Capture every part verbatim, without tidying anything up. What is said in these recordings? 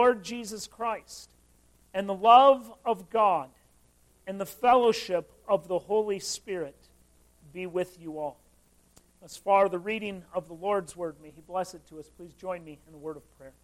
Lord Jesus Christ, and the love of God, and the fellowship of the Holy Spirit be with you all. Thus far, the reading of the Lord's Word. May He bless it to us. Please join me in a word of prayer.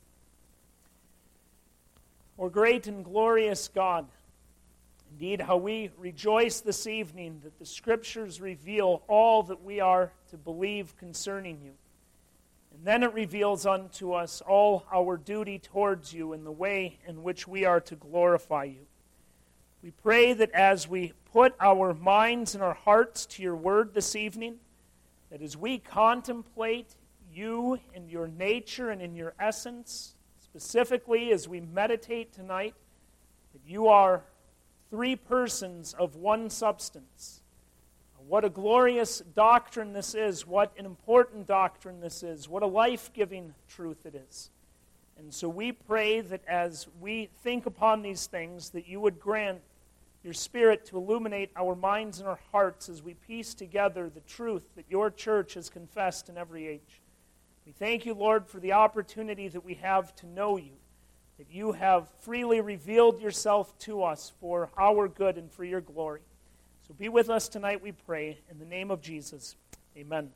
O great and glorious God, indeed how we rejoice this evening that the Scriptures reveal all that we are to believe concerning you. And then it reveals unto us all our duty towards you in the way in which we are to glorify you. We pray that as we put our minds and our hearts to your word this evening, that as we contemplate you and your nature and in your essence, specifically as we meditate tonight, that you are three persons of one substance. What a glorious doctrine this is. What an important doctrine this is. What a life-giving truth it is. And so we pray that as we think upon these things, that you would grant your Spirit to illuminate our minds and our hearts as we piece together the truth that your church has confessed in every age. We thank you, Lord, for the opportunity that we have to know you, that you have freely revealed yourself to us for our good and for your glory. So be with us tonight, we pray, in the name of Jesus. Amen.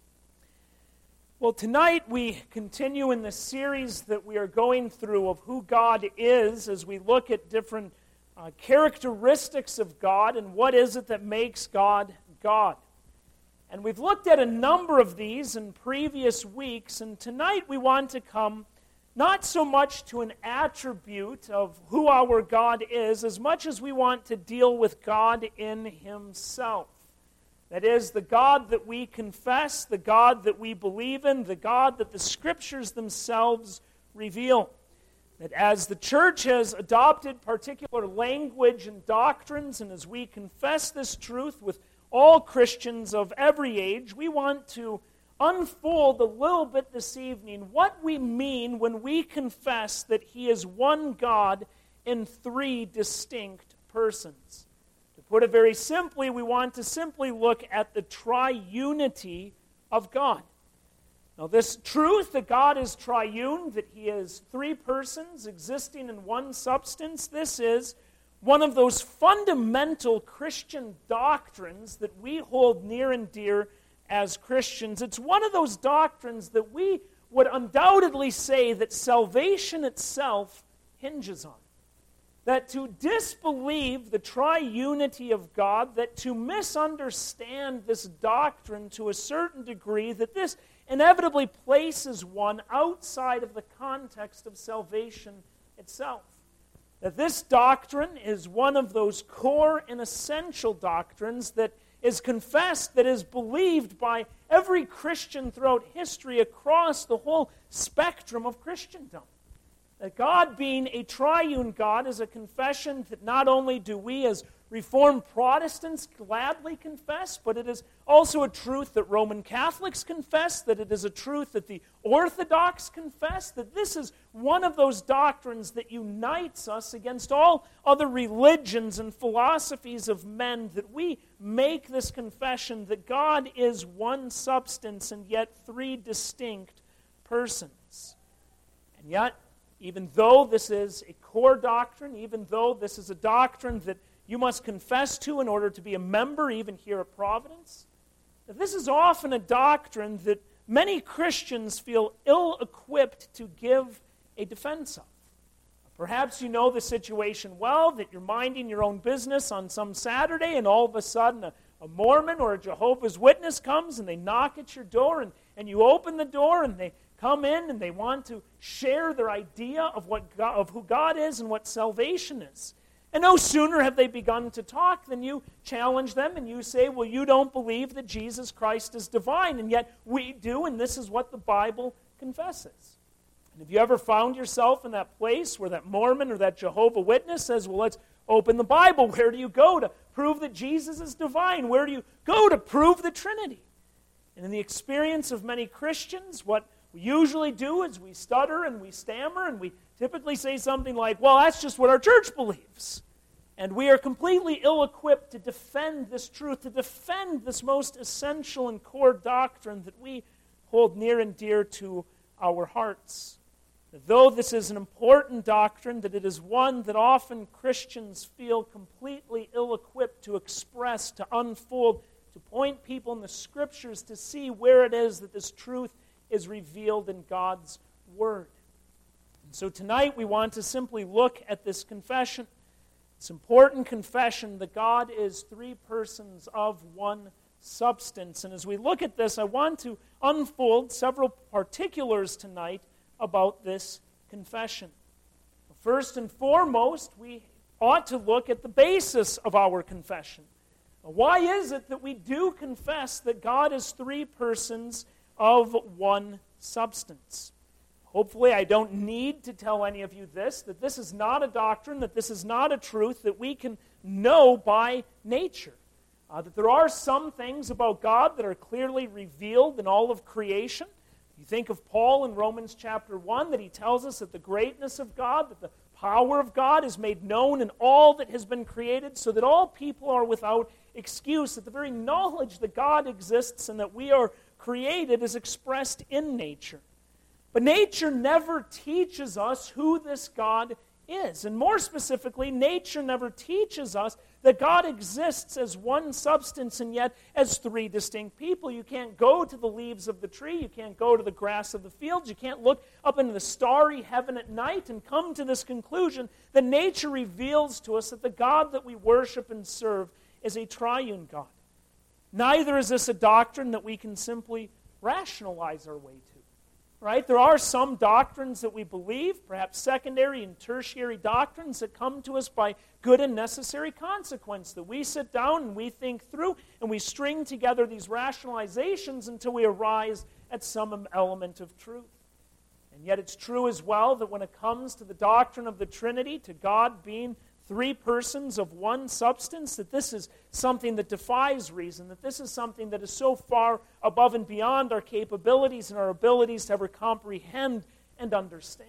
Well, tonight we continue in the series that we are going through of who God is as we look at different uh, characteristics of God and what is it that makes God God. And we've looked at a number of these in previous weeks, and tonight we want to come not so much to an attribute of who our God is, as much as we want to deal with God in Himself. That is, the God that we confess, the God that we believe in, the God that the Scriptures themselves reveal. That as the church has adopted particular language and doctrines, and as we confess this truth with all Christians of every age, we want to unfold a little bit this evening what we mean when we confess that He is one God in three distinct persons. To put it very simply, we want to simply look at the triunity of God. Now, this truth that God is triune, that He is three persons existing in one substance, this is one of those fundamental Christian doctrines that we hold near and dear as Christians. It's one of those doctrines that we would undoubtedly say that salvation itself hinges on. That to disbelieve the triunity of God, that to misunderstand this doctrine to a certain degree, that this inevitably places one outside of the context of salvation itself. That this doctrine is one of those core and essential doctrines that is confessed, that is believed by every Christian throughout history across the whole spectrum of Christendom. That God being a triune God is a confession that not only do we as Reformed Protestants gladly confess, but it is also a truth that Roman Catholics confess, that it is a truth that the Orthodox confess, that this is one of those doctrines that unites us against all other religions and philosophies of men, that we make this confession that God is one substance and yet three distinct persons. And yet, even though this is a core doctrine, even though this is a doctrine that you must confess to in order to be a member, even here at Providence, that this is often a doctrine that many Christians feel ill-equipped to give a defense of. Perhaps you know the situation well, that you're minding your own business on some Saturday, and all of a sudden a, a Mormon or a Jehovah's Witness comes and they knock at your door, and, and you open the door and they come in and they want to share their idea of what God, of who God is and what salvation is. And no sooner have they begun to talk than you challenge them and you say, well, you don't believe that Jesus Christ is divine, and yet we do, and this is what the Bible confesses. And have you ever found yourself in that place where that Mormon or that Jehovah Witness says, well, let's open the Bible. Where do you go to prove that Jesus is divine? Where do you go to prove the Trinity? And in the experience of many Christians, what we usually do is we stutter and we stammer and we typically say something like, well, that's just what our church believes. And we are completely ill-equipped to defend this truth, to defend this most essential and core doctrine that we hold near and dear to our hearts. that though this is an important doctrine, that it is one that often Christians feel completely ill-equipped to express, to unfold, to point people in the Scriptures to see where it is that this truth is revealed in God's Word. And so tonight we want to simply look at this confession. It's important confession that God is three persons of one substance. And as we look at this, I want to unfold several particulars tonight about this confession. First and foremost, we ought to look at the basis of our confession. Why is it that we do confess that God is three persons of one substance? Hopefully, I don't need to tell any of you this, that this is not a doctrine, that this is not a truth that we can know by nature. Uh, that there are some things about God that are clearly revealed in all of creation. You think of Paul in Romans chapter one, that he tells us that the greatness of God, that the power of God is made known in all that has been created, so that all people are without excuse, that the very knowledge that God exists and that we are created is expressed in nature. But nature never teaches us who this God is. And more specifically, nature never teaches us that God exists as one substance and yet as three distinct people. You can't go to the leaves of the tree. You can't go to the grass of the fields. You can't look up into the starry heaven at night and come to this conclusion that nature reveals to us that the God that we worship and serve is a triune God. Neither is this a doctrine that we can simply rationalize our way to. Right? There are some doctrines that we believe, perhaps secondary and tertiary doctrines that come to us by good and necessary consequence, that we sit down and we think through and we string together these rationalizations until we arrive at some element of truth. And yet it's true as well that when it comes to the doctrine of the Trinity, to God being three persons of one substance, that this is something that defies reason, that this is something that is so far above and beyond our capabilities and our abilities to ever comprehend and understand.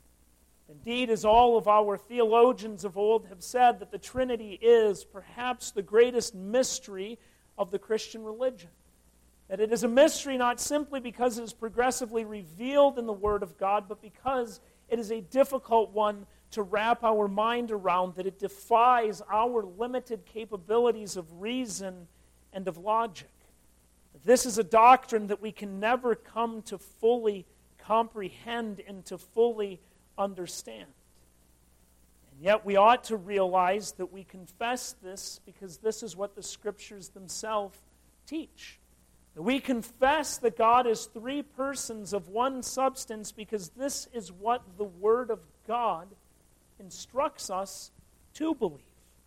Indeed, as all of our theologians of old have said, that the Trinity is perhaps the greatest mystery of the Christian religion. That it is a mystery not simply because it is progressively revealed in the Word of God, but because it is a difficult one to wrap our mind around, that it defies our limited capabilities of reason and of logic. This is a doctrine that we can never come to fully comprehend and to fully understand. And yet we ought to realize that we confess this because this is what the Scriptures themselves teach. That we confess that God is three persons of one substance because this is what the Word of God instructs us to believe.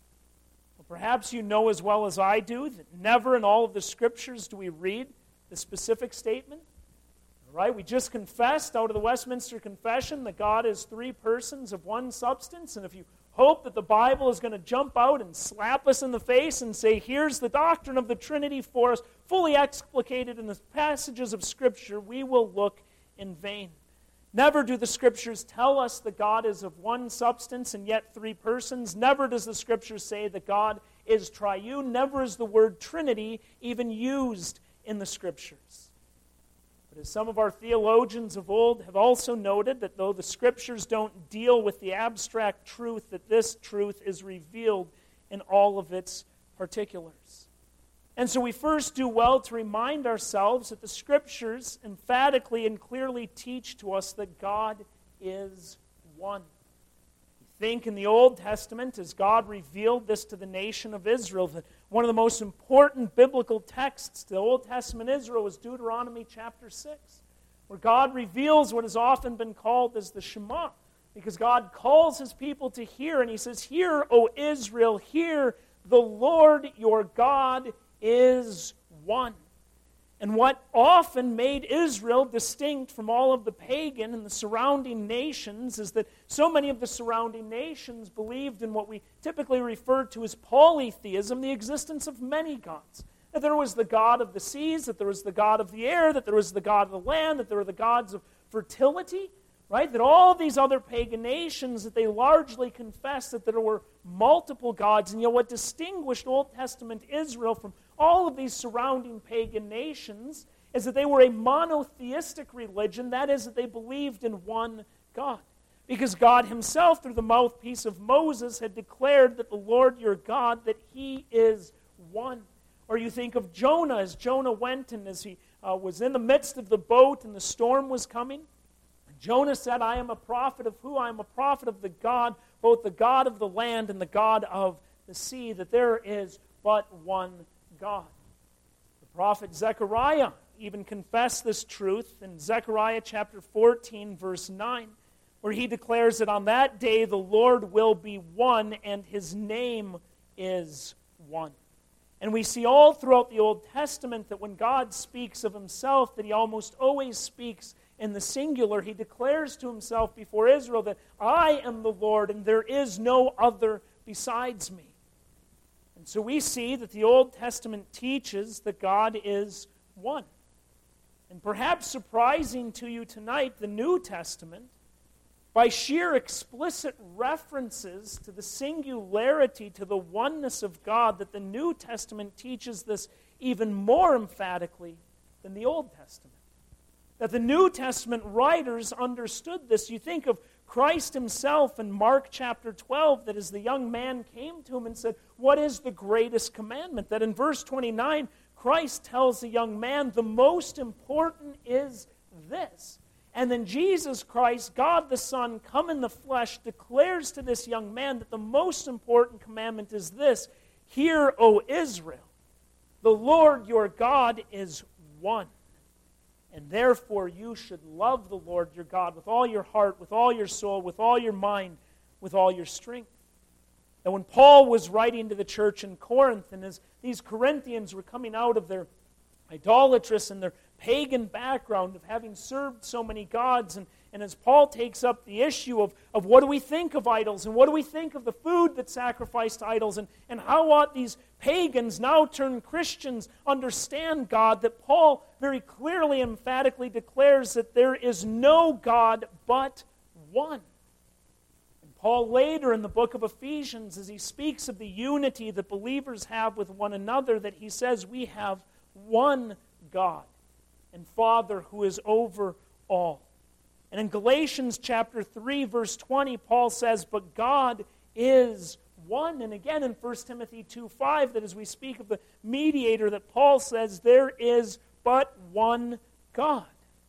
Well, perhaps you know as well as I do that never in all of the Scriptures do we read the specific statement. All right, we just confessed out of the Westminster Confession that God is three persons of one substance, and if you hope that the Bible is going to jump out and slap us in the face and say, here's the doctrine of the Trinity for us, fully explicated in the passages of Scripture, we will look in vain. Never do the Scriptures tell us that God is of one substance and yet three persons. Never does the Scriptures say that God is triune. Never is the word Trinity even used in the Scriptures. But as some of our theologians of old have also noted, that though the Scriptures don't deal with the abstract truth, that this truth is revealed in all of its particulars. And so we first do well to remind ourselves that the Scriptures emphatically and clearly teach to us that God is one. We think in the Old Testament, as God revealed this to the nation of Israel, that one of the most important biblical texts to the Old Testament Israel was Deuteronomy chapter six, where God reveals what has often been called as the Shema, because God calls His people to hear, and He says, "Hear, O Israel, hear, the Lord your God is one." And what often made Israel distinct from all of the pagan and the surrounding nations is that so many of the surrounding nations believed in what we typically refer to as polytheism, the existence of many gods. That there was the God of the seas, that there was the God of the air, that there was the God of the land, that there were the gods of fertility, right? That all these other pagan nations, that they largely confessed that there were multiple gods. And you know what distinguished Old Testament Israel from all of these surrounding pagan nations is that they were a monotheistic religion. That is, that they believed in one God. Because God himself, through the mouthpiece of Moses, had declared that the Lord your God, that he is one. Or you think of Jonah, as Jonah went and as he uh, was in the midst of the boat and the storm was coming. Jonah said, I am a prophet of who? I am a prophet of the God, both the God of the land and the God of the sea, that there is but one God. The prophet Zechariah even confessed this truth in Zechariah chapter fourteen, verse nine, where he declares that on that day the Lord will be one and his name is one. And we see all throughout the Old Testament that when God speaks of himself, that he almost always speaks in the singular. He declares to himself before Israel that I am the Lord and there is no other besides me. And so we see that the Old Testament teaches that God is one. And perhaps surprising to you tonight, the New Testament, by sheer explicit references to the singularity, to the oneness of God, that the New Testament teaches this even more emphatically than the Old Testament. That the New Testament writers understood this. You think of Christ himself in Mark chapter twelve, that as the young man came to him and said, what is the greatest commandment? That in verse twenty-nine, Christ tells the young man, the most important is this. And then Jesus Christ, God the Son, come in the flesh, declares to this young man that the most important commandment is this. Hear, O Israel, the Lord your God is one. And therefore you should love the Lord your God with all your heart, with all your soul, with all your mind, with all your strength. And when Paul was writing to the church in Corinth, and as these Corinthians were coming out of their idolatrous and their pagan background of having served so many gods, and, and as Paul takes up the issue of, of what do we think of idols, and what do we think of the food that's sacrificed to idols, and, and how ought these pagans, now turned Christians, understand God, that Paul very clearly, emphatically declares that there is no God but one. And Paul later in the book of Ephesians, as he speaks of the unity that believers have with one another, that he says we have one God and Father who is over all. And in Galatians chapter three, verse twenty, Paul says, but God is one. And again in First Timothy two five, that as we speak of the mediator, that Paul says there is but one God.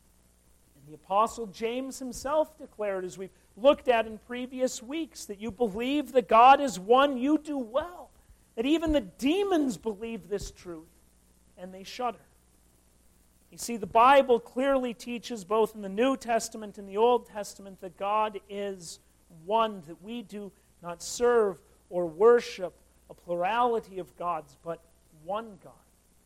And the Apostle James himself declared, as we've looked at in previous weeks, that you believe that God is one, you do well. That even the demons believe this truth, and they shudder. You see, the Bible clearly teaches both in the New Testament and the Old Testament that God is one, that we do not serve or worship a plurality of gods, but one God.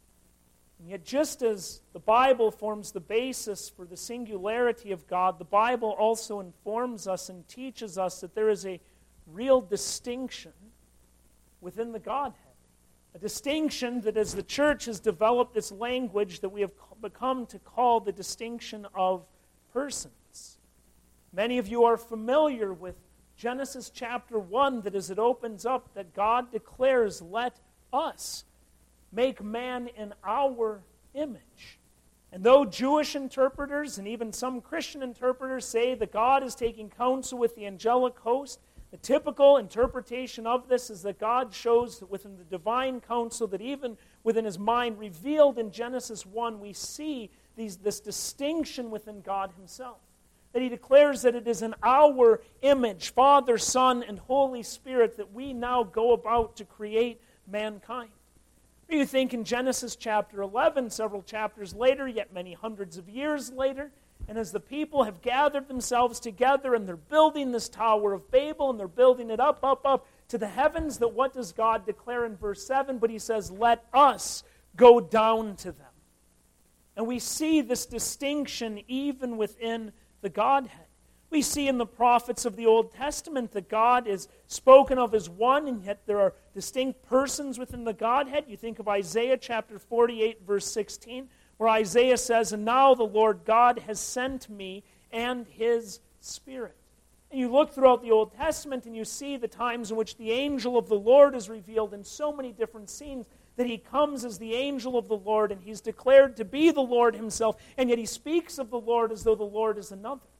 And yet, just as the Bible forms the basis for the singularity of God, the Bible also informs us and teaches us that there is a real distinction within the Godhead. A distinction that as the church has developed this language that we have become to call the distinction of persons. Many of you are familiar with Genesis chapter one, that as it opens up, that God declares, let us make man in our image. And though Jewish interpreters and even some Christian interpreters say that God is taking counsel with the angelic host, the typical interpretation of this is that God shows that within the divine counsel, that even within his mind revealed in Genesis one, we see these, this distinction within God himself. That he declares that it is in our image, Father, Son, and Holy Spirit, that we now go about to create mankind. You think in Genesis chapter eleven, several chapters later, yet many hundreds of years later, and as the people have gathered themselves together and they're building this Tower of Babel and they're building it up, up, up to the heavens, that what does God declare in verse seven? But he says, let us go down to them. And we see this distinction even within the Godhead. We see in the prophets of the Old Testament that God is spoken of as one, and yet there are distinct persons within the Godhead. You think of Isaiah chapter forty-eight, verse sixteen, where Isaiah says, and now the Lord God has sent me and his Spirit. And you look throughout the Old Testament and you see the times in which the angel of the Lord is revealed in so many different scenes, that he comes as the angel of the Lord and he's declared to be the Lord himself, and yet he speaks of the Lord as though the Lord is another.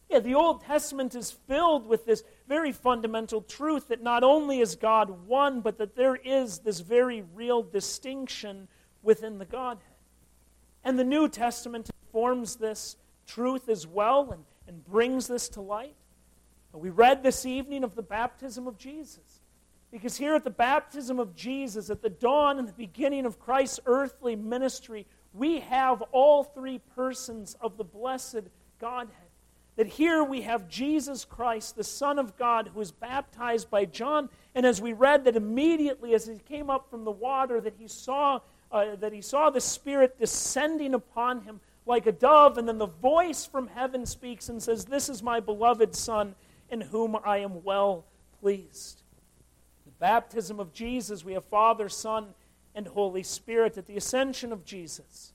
Yeah, the Old Testament is filled with this very fundamental truth that not only is God one, but that there is this very real distinction within the Godhead. And the New Testament informs this truth as well and, and brings this to light. We read this evening of the baptism of Jesus. Because here at the baptism of Jesus, at the dawn and the beginning of Christ's earthly ministry, we have all three persons of the blessed Godhead. That here we have Jesus Christ, the Son of God, who was baptized by John, and as we read that immediately as he came up from the water, that he saw uh, that he saw the Spirit descending upon him like a dove, and then the voice from heaven speaks and says, "This is my beloved Son, in whom I am well pleased." The baptism of Jesus, we have Father, Son, and Holy Spirit. At the ascension of Jesus,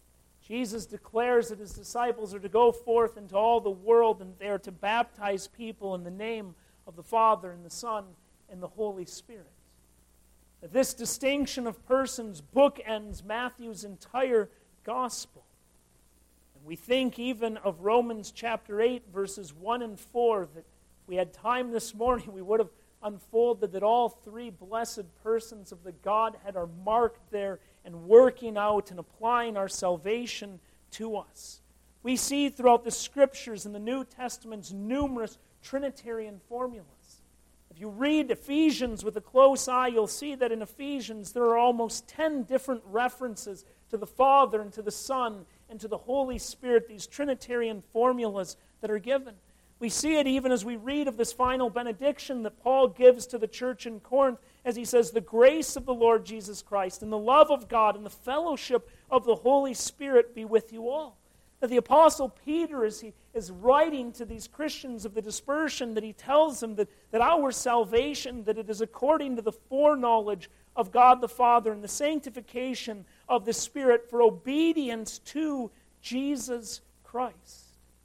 Jesus declares that his disciples are to go forth into all the world and they are to baptize people in the name of the Father and the Son and the Holy Spirit. That this distinction of persons bookends Matthew's entire gospel. And we think even of Romans chapter eight, verses one and four, that if we had time this morning, we would have unfolded that all three blessed persons of the Godhead are marked there and working out and applying our salvation to us. We see throughout the Scriptures in the New Testament's numerous Trinitarian formulas. If you read Ephesians with a close eye, you'll see that in Ephesians there are almost ten different references to the Father and to the Son and to the Holy Spirit, these Trinitarian formulas that are given. We see it even as we read of this final benediction that Paul gives to the church in Corinth as he says, "The grace of the Lord Jesus Christ and the love of God and the fellowship of the Holy Spirit be with you all." That the Apostle Peter, as he is writing to these Christians of the dispersion, that he tells them that, that our salvation, that it is according to the foreknowledge of God the Father and the sanctification of the Spirit for obedience to Jesus Christ.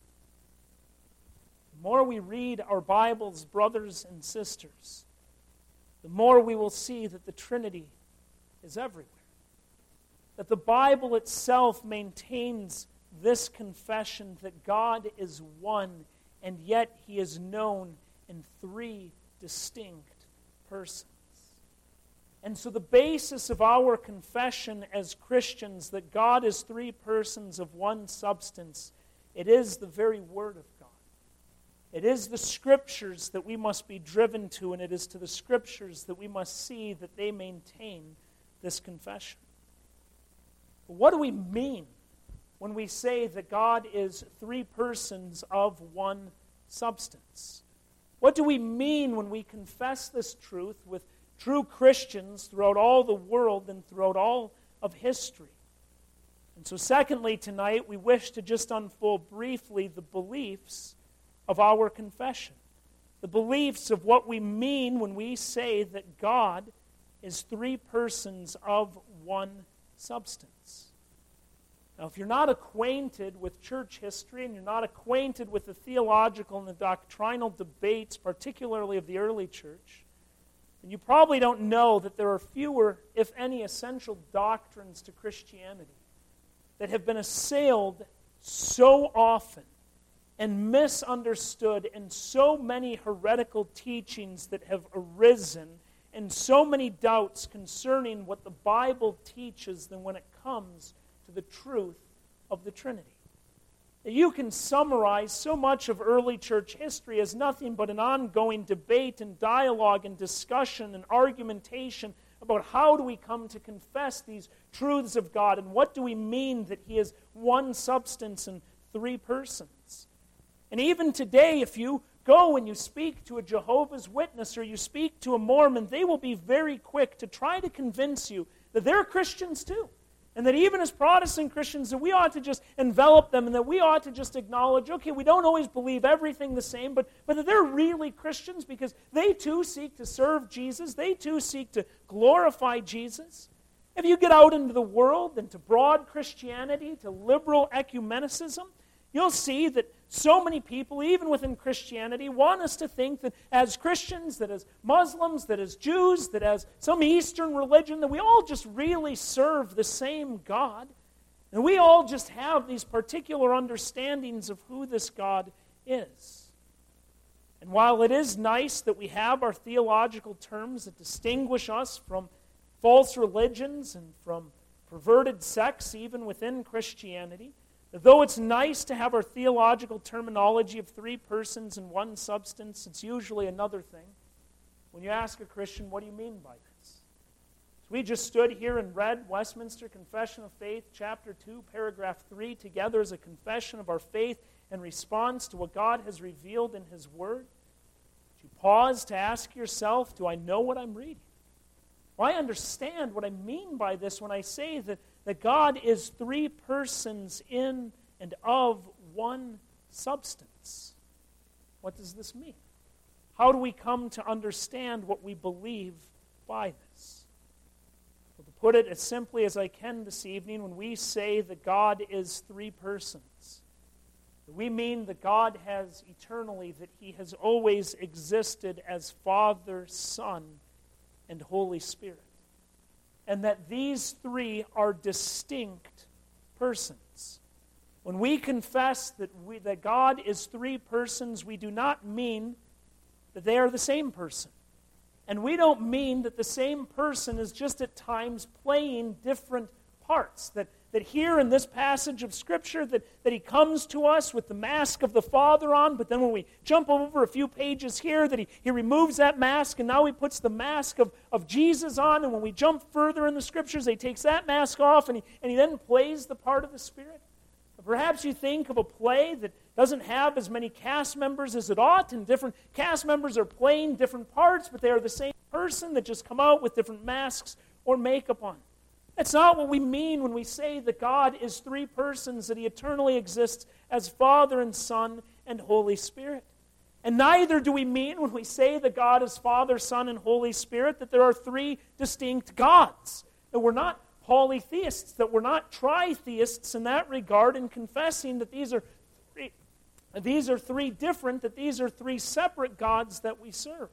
The more we read our Bibles, brothers and sisters, the more we will see that the Trinity is everywhere. That the Bible itself maintains this confession that God is one, and yet he is known in three distinct persons. And so the basis of our confession as Christians that God is three persons of one substance, it is the very Word of God. It is the Scriptures that we must be driven to, and it is to the Scriptures that we must see that they maintain this confession. But what do we mean when we say that God is three persons of one substance? What do we mean when we confess this truth with true Christians throughout all the world and throughout all of history? And so secondly, tonight, we wish to just unfold briefly the beliefs of our confession. The beliefs of what we mean when we say that God is three persons of one substance. Now, if you're not acquainted with church history and you're not acquainted with the theological and the doctrinal debates, particularly of the early church, then you probably don't know that there are fewer, if any, essential doctrines to Christianity that have been assailed so often and misunderstood, and so many heretical teachings that have arisen, and so many doubts concerning what the Bible teaches than when it comes to the truth of the Trinity. You can summarize so much of early church history as nothing but an ongoing debate and dialogue and discussion and argumentation about how do we come to confess these truths of God and what do we mean that he is one substance and three persons. And even today, if you go and you speak to a Jehovah's Witness or you speak to a Mormon, they will be very quick to try to convince you that they're Christians too. And that even as Protestant Christians, that we ought to just envelop them and that we ought to just acknowledge, okay, we don't always believe everything the same, but, but that they're really Christians because they too seek to serve Jesus. They too seek to glorify Jesus. If you get out into the world, into broad Christianity, to liberal ecumenicism, you'll see that so many people, even within Christianity, want us to think that as Christians, that as Muslims, that as Jews, that as some Eastern religion, that we all just really serve the same God. And we all just have these particular understandings of who this God is. And while it is nice that we have our theological terms that distinguish us from false religions and from perverted sects even within Christianity, though it's nice to have our theological terminology of three persons and one substance, it's usually another thing. When you ask a Christian, what do you mean by this? So we just stood here and read Westminster Confession of Faith, chapter two, paragraph three, together as a confession of our faith in response to what God has revealed in His Word. Would you pause to ask yourself, do I know what I'm reading? Well, I understand what I mean by this when I say that, that God is three persons in and of one substance. What does this mean? How do we come to understand what we believe by this? Well, to put it as simply as I can this evening, when we say that God is three persons, we mean that God has eternally, that He has always existed as Father, Son, and Holy Spirit. And that these three are distinct persons. When we confess that, we, that God is three persons, we do not mean that they are the same person. And we don't mean that the same person is just at times playing different parts. That, that here in this passage of Scripture, that, that He comes to us with the mask of the Father on, but then when we jump over a few pages here, that He, he removes that mask, and now He puts the mask of, of Jesus on, and when we jump further in the Scriptures, He takes that mask off, and he, and he then plays the part of the Spirit. Perhaps you think of a play that doesn't have as many cast members as it ought, and different cast members are playing different parts, but they are the same person that just come out with different masks or makeup on. That's not what we mean when we say that God is three persons, that He eternally exists as Father and Son and Holy Spirit. And neither do we mean when we say that God is Father, Son, and Holy Spirit that there are three distinct gods. That we're not polytheists, that we're not tritheists in that regard, in confessing that these are three, these are three different, that these are three separate gods that we serve.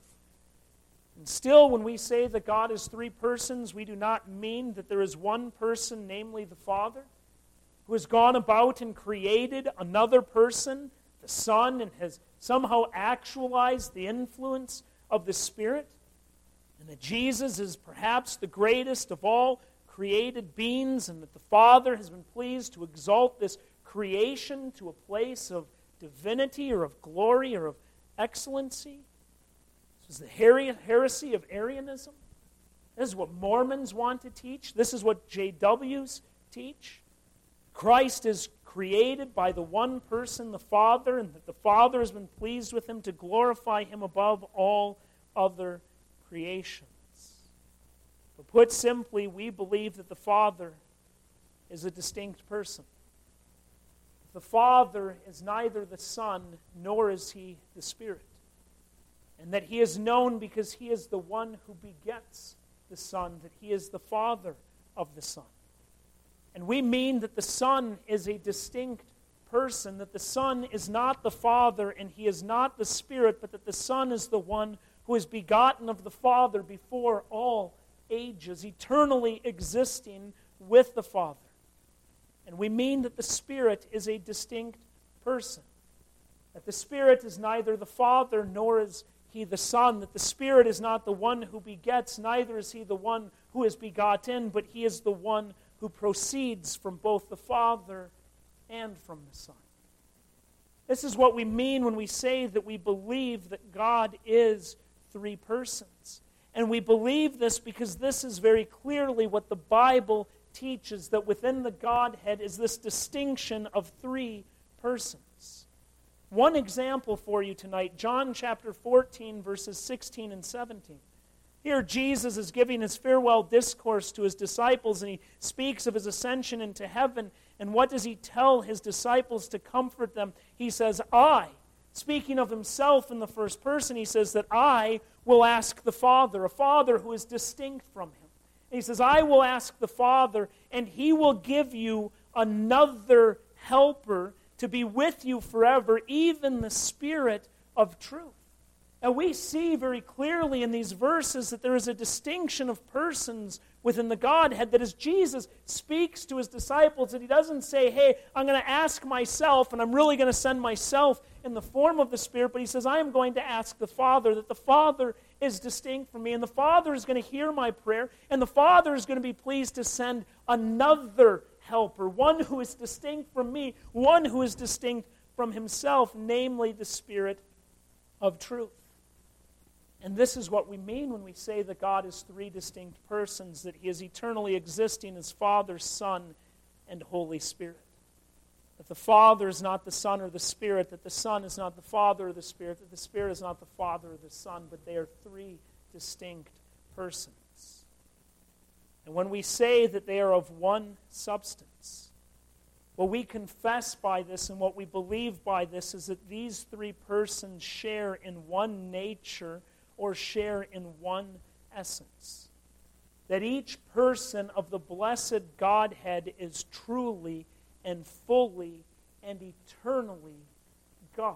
And still, when we say that God is three persons, we do not mean that there is one person, namely the Father, who has gone about and created another person, the Son, and has somehow actualized the influence of the Spirit, and that Jesus is perhaps the greatest of all created beings, and that the Father has been pleased to exalt this creation to a place of divinity or of glory or of excellency. This is the heresy of Arianism. This is what Mormons want to teach. This is what J Ws teach. Christ is created by the one person, the Father, and that the Father has been pleased with Him to glorify Him above all other creation. But put simply, we believe that the Father is a distinct person. The Father is neither the Son, nor is He the Spirit. And that He is known because He is the one who begets the Son, that He is the Father of the Son. And we mean that the Son is a distinct person, that the Son is not the Father and He is not the Spirit, but that the Son is the one who is begotten of the Father before all ages, eternally existing with the Father. And we mean that the Spirit is a distinct person. That the Spirit is neither the Father nor is He the Son. That the Spirit is not the one who begets, neither is He the one who is begotten, but He is the one who proceeds from both the Father and from the Son. This is what we mean when we say that we believe that God is three persons. And we believe this because this is very clearly what the Bible teaches, that within the Godhead is this distinction of three persons. One example for you tonight, John chapter fourteen, verses sixteen and seventeen. Here Jesus is giving His farewell discourse to His disciples, and He speaks of His ascension into heaven. And what does He tell His disciples to comfort them? He says, I, speaking of Himself in the first person, He says that I will ask the Father, a Father who is distinct from Him. And He says, I will ask the Father, and He will give you another helper to be with you forever, even the Spirit of truth. And we see very clearly in these verses that there is a distinction of persons within the Godhead, that as Jesus speaks to his disciples, that he doesn't say, hey, I'm going to ask myself, and I'm really going to send myself in the form of the Spirit, but he says, I am going to ask the Father, that the Father is distinct from me, and the Father is going to hear my prayer, and the Father is going to be pleased to send another helper, one who is distinct from me, one who is distinct from himself, namely the Spirit of truth. And this is what we mean when we say that God is three distinct persons, that he is eternally existing as Father, Son, and Holy Spirit. That the Father is not the Son or the Spirit, that the Son is not the Father or the Spirit, that the Spirit is not the Father or the Son, but they are three distinct persons. And when we say that they are of one substance, what we confess by this and what we believe by this is that these three persons share in one nature or share in one essence. That each person of the blessed Godhead is truly and fully and eternally God.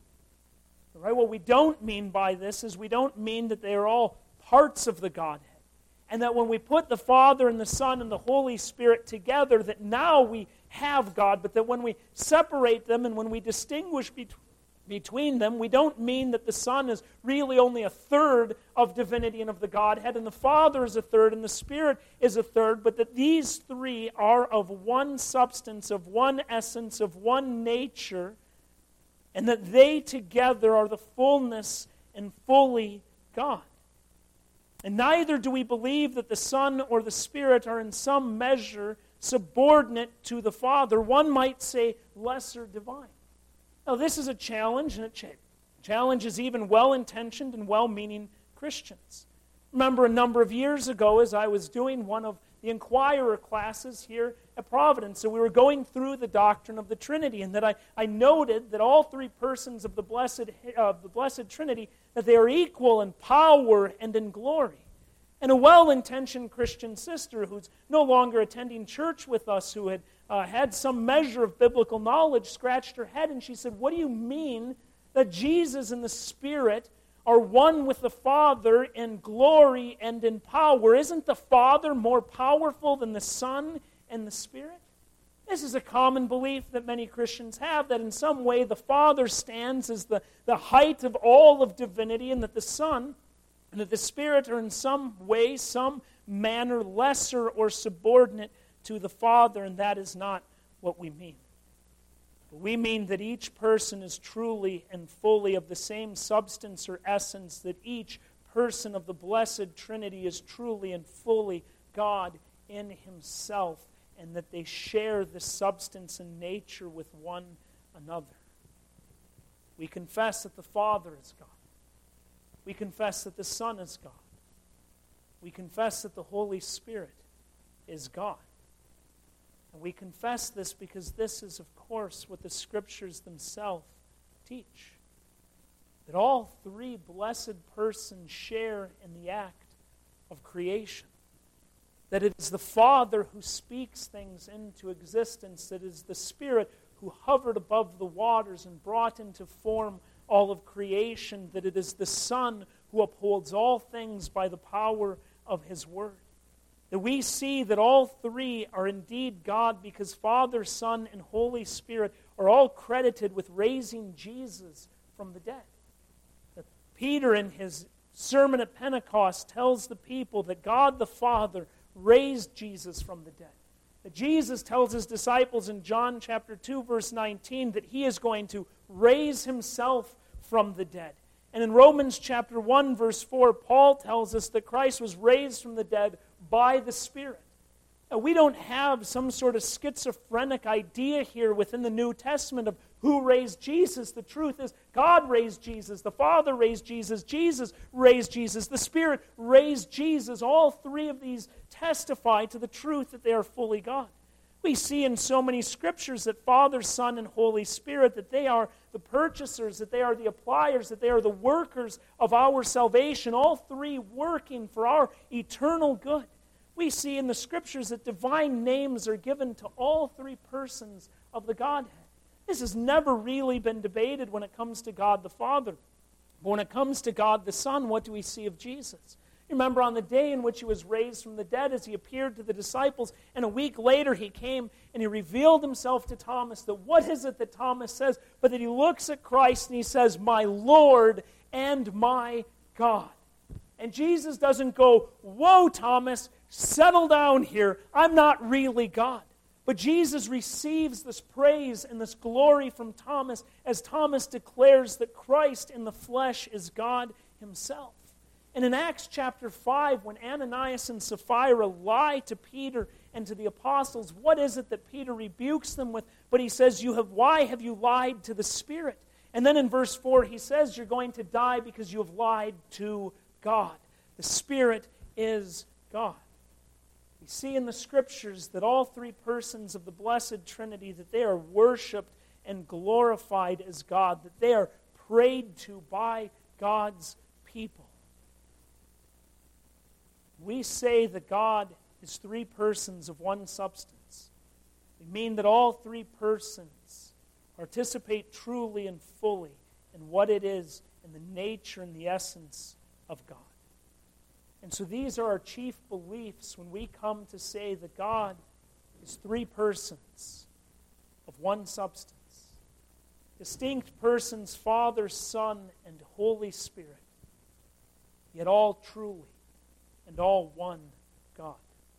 All right? What we don't mean by this is we don't mean that they are all parts of the Godhead. And that when we put the Father and the Son and the Holy Spirit together, that now we have God, but that when we separate them and when we distinguish between Between them, we don't mean that the Son is really only a third of divinity and of the Godhead, and the Father is a third, and the Spirit is a third, but that these three are of one substance, of one essence, of one nature, and that they together are the fullness and fully God. And neither do we believe that the Son or the Spirit are in some measure subordinate to the Father. One might say lesser divine. Now, this is a challenge, and it ch- challenges even well-intentioned and well-meaning Christians. Remember a number of years ago as I was doing one of the Inquirer classes here at Providence, and we were going through the doctrine of the Trinity, and that I, I noted that all three persons of the blessed, uh, the Blessed Trinity, that they are equal in power and in glory. And a well-intentioned Christian sister who's no longer attending church with us, who had uh, had some measure of biblical knowledge, scratched her head and she said, what do you mean that Jesus and the Spirit are one with the Father in glory and in power? Isn't the Father more powerful than the Son and the Spirit? This is a common belief that many Christians have, that in some way the Father stands as the, the height of all of divinity, and that the Son and that the Spirit are in some way, some manner, lesser or subordinate to the Father, and that is not what we mean. We mean that each person is truly and fully of the same substance or essence, that each person of the blessed Trinity is truly and fully God in himself, and that they share the substance and nature with one another. We confess that the Father is God. We confess that the Son is God. We confess that the Holy Spirit is God. And we confess this because this is, of course, what the Scriptures themselves teach. That all three blessed persons share in the act of creation. That it is the Father who speaks things into existence. That it is the Spirit who hovered above the waters and brought into form all of creation. That it is the Son who upholds all things by the power of His Word. That we see that all three are indeed God because Father, Son, and Holy Spirit are all credited with raising Jesus from the dead. That Peter in his sermon at Pentecost tells the people that God the Father raised Jesus from the dead. That Jesus tells his disciples in John chapter two, verse nineteen, that he is going to raise himself from the dead. And in Romans chapter one, verse four, Paul tells us that Christ was raised from the dead by the Spirit. Now, we don't have some sort of schizophrenic idea here within the New Testament of who raised Jesus. The truth is, God raised Jesus, the Father raised Jesus, Jesus raised Jesus, the Spirit raised Jesus. All three of these testify to the truth that they are fully God. We see in so many Scriptures that Father, Son, and Holy Spirit, that they are the purchasers, that they are the appliers, that they are the workers of our salvation, all three working for our eternal good. We see in the Scriptures that divine names are given to all three persons of the Godhead. This has never really been debated when it comes to God the Father. But when it comes to God the Son, what do we see of Jesus? Remember on the day in which he was raised from the dead, as he appeared to the disciples, and a week later he came and he revealed himself to Thomas. That what is it that Thomas says? But that he looks at Christ and he says, "My Lord and my God." And Jesus doesn't go, "Whoa, Thomas, settle down here. I'm not really God." But Jesus receives this praise and this glory from Thomas as Thomas declares that Christ in the flesh is God himself. And in Acts chapter five, when Ananias and Sapphira lie to Peter and to the apostles, what is it that Peter rebukes them with? But he says, "You have why have you lied to the Spirit?" And then in verse four, he says, "You're going to die because you have lied to God." The Spirit is God. We see in the Scriptures that all three persons of the Blessed Trinity, that they are worshipped and glorified as God, that they are prayed to by God's people. We say that God is three persons of one substance. We mean that all three persons participate truly and fully in what it is in the nature and the essence of God. And so these are our chief beliefs when we come to say that God is three persons of one substance. Distinct persons, Father, Son, and Holy Spirit, yet all truly and all one God.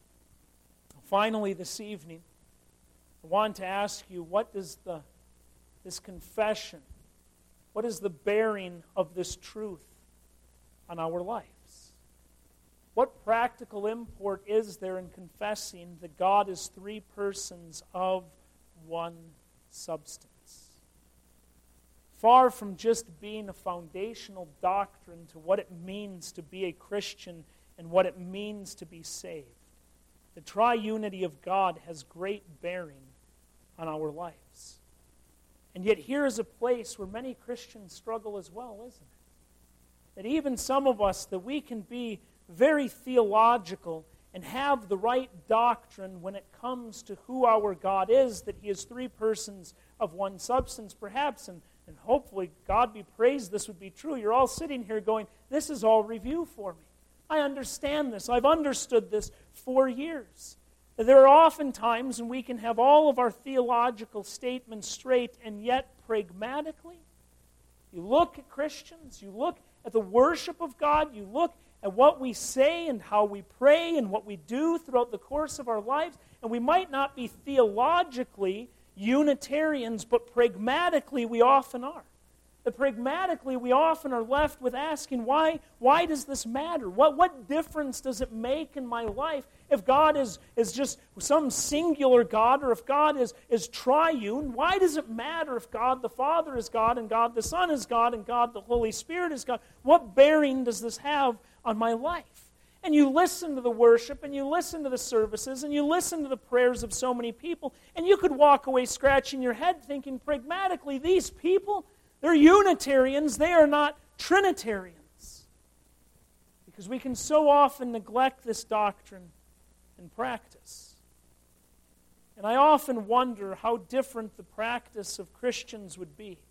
Finally, this evening, I want to ask you, what does the, this confession, what is the bearing of this truth on our lives? What practical import is there in confessing that God is three persons of one substance? Far from just being a foundational doctrine to what it means to be a Christian and what it means to be saved, the triunity of God has great bearing on our lives. And yet here is a place where many Christians struggle as well, isn't it? That even some of us, that we can be very theological and have the right doctrine when it comes to who our God is, that He is three persons of one substance, perhaps, and, and hopefully, God be praised, this would be true. You're all sitting here going, "This is all review for me. I understand this. I've understood this for years." There are often times when we can have all of our theological statements straight, and yet pragmatically, you look at Christians, you look at the worship of God, you look at what we say and how we pray and what we do throughout the course of our lives, and we might not be theologically Unitarians, but pragmatically we often are. That pragmatically we often are left with asking, why, why does this matter? What, what difference does it make in my life if God is, is just some singular God, or if God is, is triune? Why does it matter if God the Father is God and God the Son is God and God the Holy Spirit is God? What bearing does this have on my life? And you listen to the worship, and you listen to the services, and you listen to the prayers of so many people, and you could walk away scratching your head thinking, pragmatically, these people, they're Unitarians, they are not Trinitarians. Because we can so often neglect this doctrine in practice. And I often wonder how different the practice of Christians would be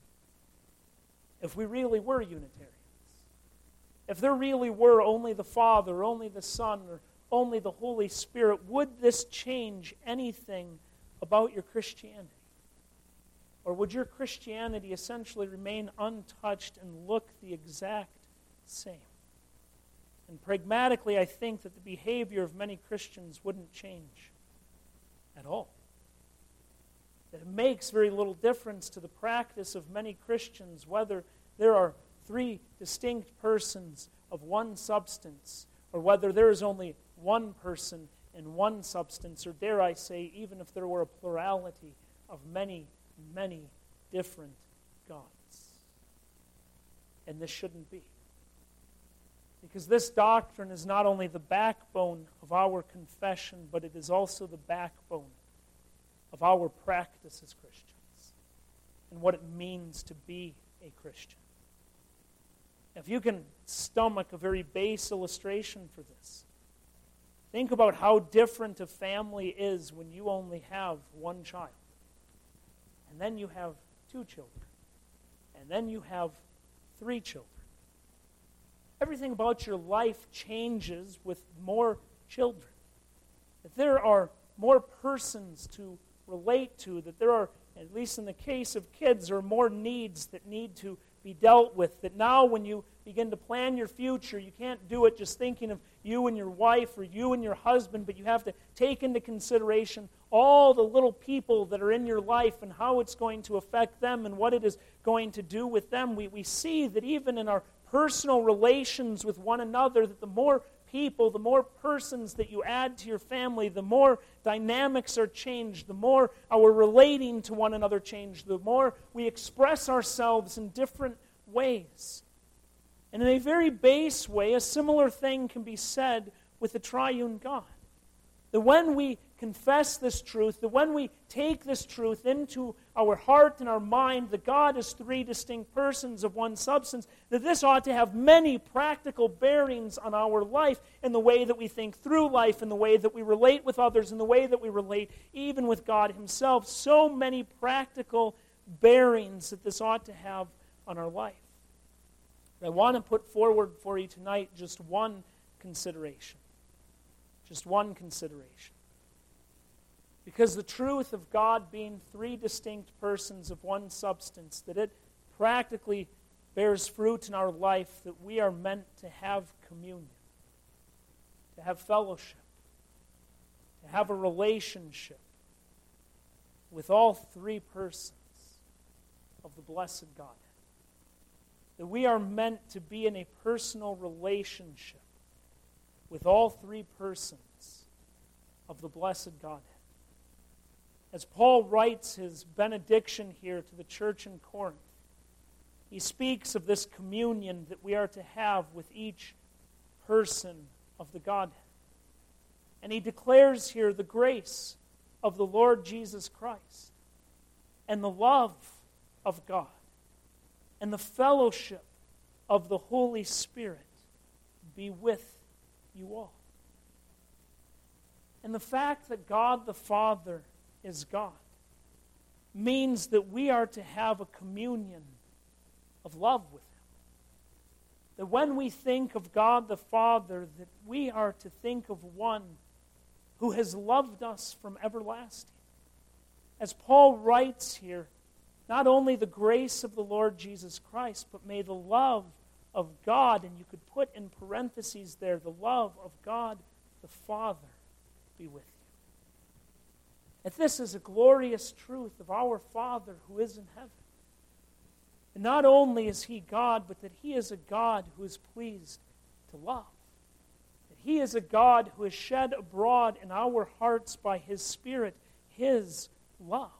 if we really were Unitarians. If there really were only the Father, only the Son, or only the Holy Spirit, would this change anything about your Christianity? Or would your Christianity essentially remain untouched and look the exact same? And pragmatically, I think that the behavior of many Christians wouldn't change at all. That it makes very little difference to the practice of many Christians whether there are three distinct persons of one substance, or whether there is only one person in one substance, or dare I say, even if there were a plurality of many many different gods. And this shouldn't be. Because this doctrine is not only the backbone of our confession, but it is also the backbone of our practice as Christians and what it means to be a Christian. If you can stomach a very base illustration for this, think about how different a family is when you only have one child. And then you have two children. And then you have three children. Everything about your life changes with more children. That there are more persons to relate to, that there are, at least in the case of kids, there are more needs that need to be dealt with. That now when you begin to plan your future, you can't do it just thinking of you and your wife or you and your husband, but you have to take into consideration all the little people that are in your life and how it's going to affect them and what it is going to do with them. We, we see that even in our personal relations with one another, that the more people, the more persons that you add to your family, the more dynamics are changed, the more our relating to one another change, the more we express ourselves in different ways. And in a very base way, a similar thing can be said with the triune God. That when we confess this truth, that when we take this truth into our heart and our mind, that God is three distinct persons of one substance, that this ought to have many practical bearings on our life in the way that we think through life, in the way that we relate with others, in the way that we relate even with God Himself. So many practical bearings that this ought to have on our life. I want to put forward for you tonight just one consideration. Just one consideration. Because the truth of God being three distinct persons of one substance, that it practically bears fruit in our life, that we are meant to have communion, to have fellowship, to have a relationship with all three persons of the blessed Godhead. That we are meant to be in a personal relationship with all three persons of the blessed Godhead. As Paul writes his benediction here to the church in Corinth, he speaks of this communion that we are to have with each person of the Godhead. And he declares here the grace of the Lord Jesus Christ and the love of God and the fellowship of the Holy Spirit be with you all. And the fact that God the Father is God means that we are to have a communion of love with Him. That when we think of God the Father, that we are to think of one who has loved us from everlasting. As Paul writes here, not only the grace of the Lord Jesus Christ, but may the love of God, and you could put in parentheses there, the love of God the Father be with you. That this is a glorious truth of our Father who is in heaven. And not only is He God, but that He is a God who is pleased to love. That He is a God who has shed abroad in our hearts by His Spirit His love.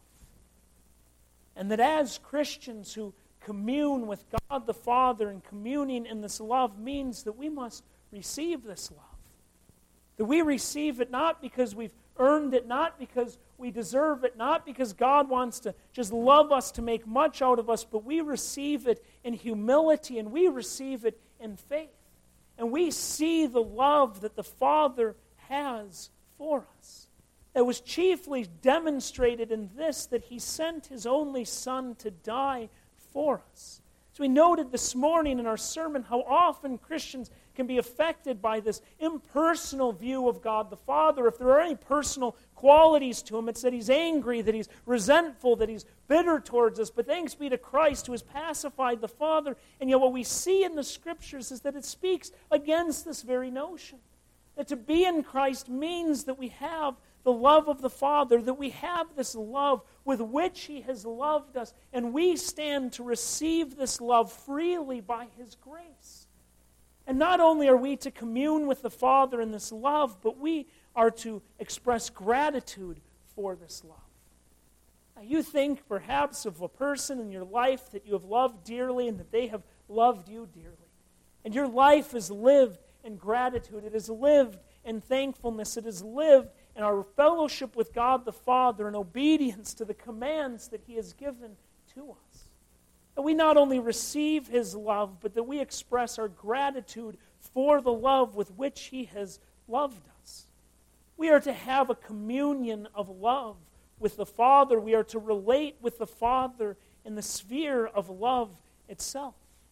And that as Christians who commune with God the Father and communing in this love means that we must receive this love. That we receive it not because we've earned it, not because we deserve it, not because God wants to just love us to make much out of us, but we receive it in humility and we receive it in faith. And we see the love that the Father has for us. It was chiefly demonstrated in this, that He sent His only Son to die for us. So we noted this morning in our sermon how often Christians can be affected by this impersonal view of God the Father. If there are any personal qualities to Him, it's that He's angry, that He's resentful, that He's bitter towards us. But thanks be to Christ who has pacified the Father. And yet what we see in the Scriptures is that it speaks against this very notion. That to be in Christ means that we have the love of the Father, that we have this love with which He has loved us, and we stand to receive this love freely by His grace. And not only are we to commune with the Father in this love, but we are to express gratitude for this love. Now, you think perhaps of a person in your life that you have loved dearly and that they have loved you dearly. And your life is lived in gratitude. It is lived in thankfulness. It is lived in our fellowship with God the Father in obedience to the commands that He has given to us. That we not only receive His love, but that we express our gratitude for the love with which He has loved us. We are to have a communion of love with the Father. We are to relate with the Father in the sphere of love itself.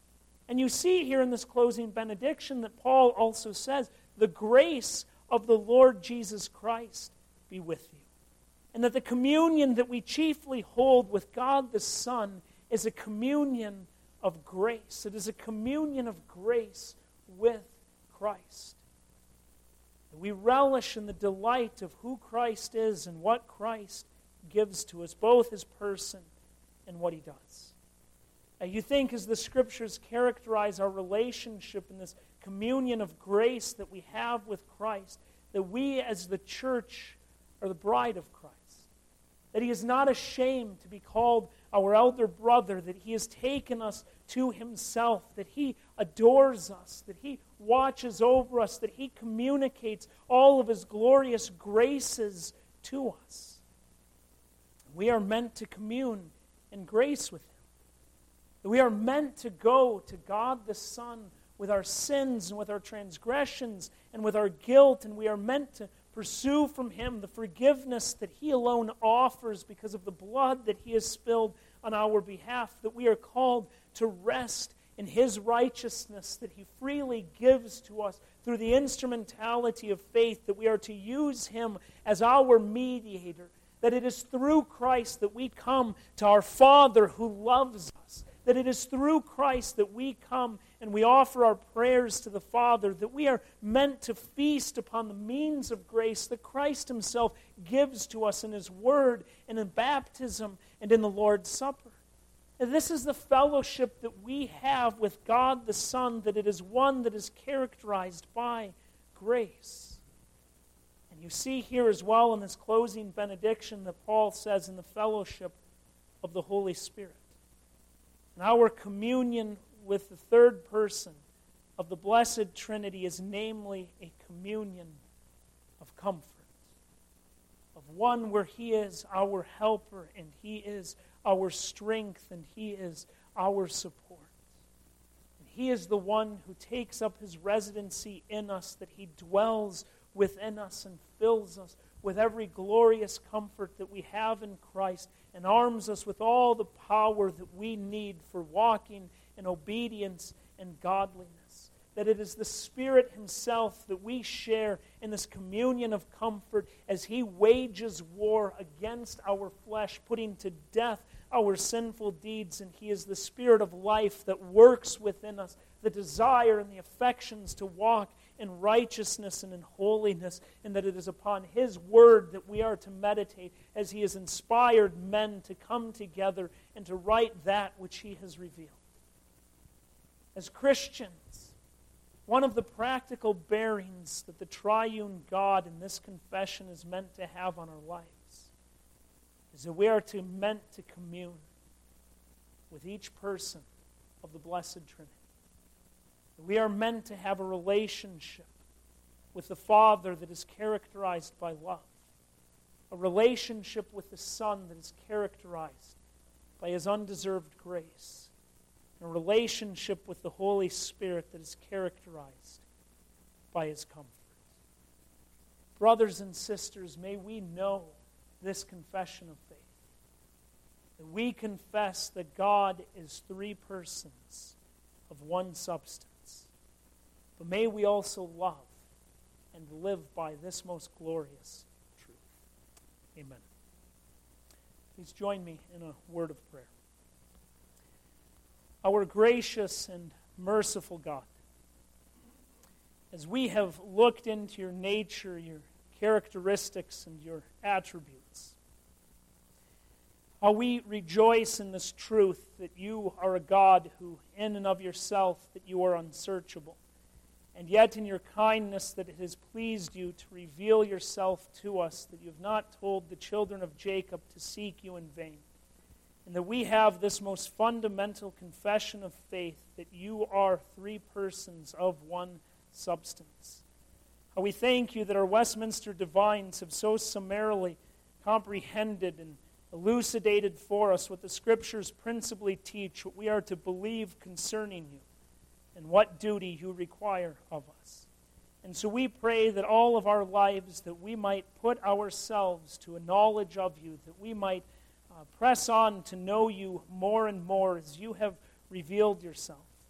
And you see here in this closing benediction that Paul also says, the grace of the Lord Jesus Christ be with you. And that the communion that we chiefly hold with God the Son is a communion of grace. It is a communion of grace with Christ. That we relish in the delight of who Christ is and what Christ gives to us, both his person and what he does. Uh, you think as the Scriptures characterize our relationship in this communion of grace that we have with Christ, that we as the church are the bride of Christ. That he is not ashamed to be called our elder brother, that he has taken us to himself, that he adores us, that he watches over us, that he communicates all of his glorious graces to us. We are meant to commune in grace with him. That we are meant to go to God the Son with our sins and with our transgressions and with our guilt, and we are meant to pursue from him the forgiveness that he alone offers because of the blood that he has spilled on our behalf, that we are called to rest in his righteousness that he freely gives to us through the instrumentality of faith, that we are to use him as our mediator, that it is through Christ that we come to our Father who loves us, that it is through Christ that we come and we offer our prayers to the Father, that we are meant to feast upon the means of grace that Christ himself gives to us in his word and in baptism and in the Lord's Supper. And this is the fellowship that we have with God the Son, that it is one that is characterized by grace. And you see here as well in this closing benediction that Paul says in the fellowship of the Holy Spirit. And our communion with the third person of the Blessed Trinity is namely a communion of comfort, of one where he is our helper and he is our strength and he is our support. And he is the one who takes up his residency in us, that he dwells within us and fills us with every glorious comfort that we have in Christ, and arms us with all the power that we need for walking in obedience and godliness. That it is the Spirit himself that we share in this communion of comfort as he wages war against our flesh, putting to death our sinful deeds, and he is the Spirit of life that works within us the desire and the affections to walk in righteousness and in holiness, and that it is upon his word that we are to meditate as he has inspired men to come together and to write that which he has revealed. As Christians, one of the practical bearings that the triune God in this confession is meant to have on our lives is that we are to meant to commune with each person of the Blessed Trinity. We are meant to have a relationship with the Father that is characterized by love, a relationship with the Son that is characterized by his undeserved grace, and a relationship with the Holy Spirit that is characterized by his comfort. Brothers and sisters, may we know this confession of faith, that we confess that God is three persons of one substance. But may we also love and live by this most glorious truth. Amen. Please join me in a word of prayer. Our gracious and merciful God, as we have looked into your nature, your characteristics, and your attributes, how we rejoice in this truth that you are a God who, in and of yourself, that you are unsearchable. And yet in your kindness that it has pleased you to reveal yourself to us, that you have not told the children of Jacob to seek you in vain. And that we have this most fundamental confession of faith, that you are three persons of one substance. How we thank you that our Westminster divines have so summarily comprehended and elucidated for us what the Scriptures principally teach, what we are to believe concerning you, and what duty you require of us. And so we pray that all of our lives, that we might put ourselves to a knowledge of you, that we might uh, press on to know you more and more as you have revealed yourself.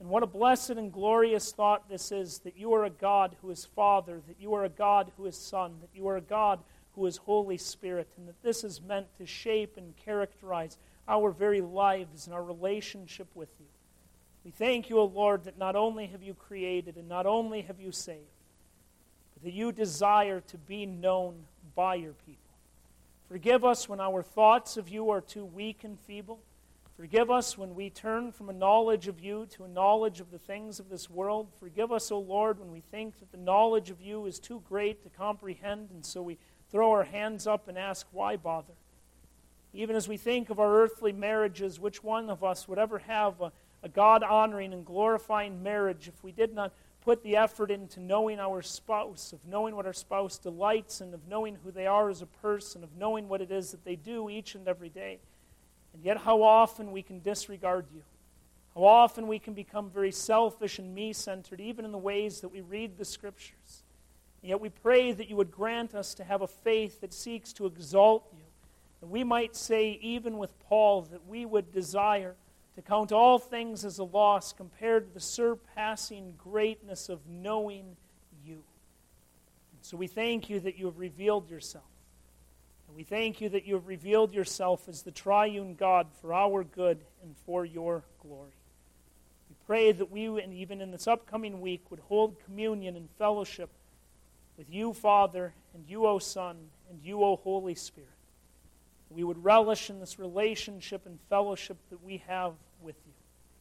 And what a blessed and glorious thought this is, that you are a God who is Father, that you are a God who is Son, that you are a God who is Holy Spirit, and that this is meant to shape and characterize our very lives and our relationship with you. We thank you, O Lord, that not only have you created and not only have you saved, but that you desire to be known by your people. Forgive us when our thoughts of you are too weak and feeble. Forgive us when we turn from a knowledge of you to a knowledge of the things of this world. Forgive us, O Lord, when we think that the knowledge of you is too great to comprehend, and so we throw our hands up and ask, why bother? Even as we think of our earthly marriages, which one of us would ever have a, a God-honoring and glorifying marriage if we did not put the effort into knowing our spouse, of knowing what our spouse delights, and of knowing who they are as a person, of knowing what it is that they do each and every day? And yet how often we can disregard you. How often we can become very selfish and me-centered, even in the ways that we read the Scriptures. And yet we pray that you would grant us to have a faith that seeks to exalt you. That we might say, even with Paul, that we would desire to count all things as a loss compared to the surpassing greatness of knowing you. And so we thank you that you have revealed yourself. We thank you that you have revealed yourself as the triune God for our good and for your glory. We pray that we, and even in this upcoming week, would hold communion and fellowship with you, Father, and you, O Son, and you, O Holy Spirit. That we would relish in this relationship and fellowship that we have with you.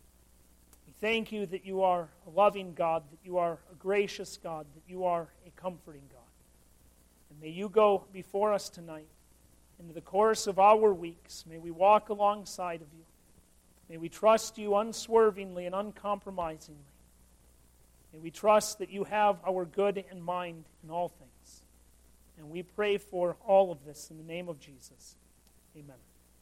We thank you that you are a loving God, that you are a gracious God, that you are a comforting God. And may you go before us tonight. Into the course of our weeks, may we walk alongside of you. May we trust you unswervingly and uncompromisingly. May we trust that you have our good in mind in all things. And we pray for all of this in the name of Jesus. Amen.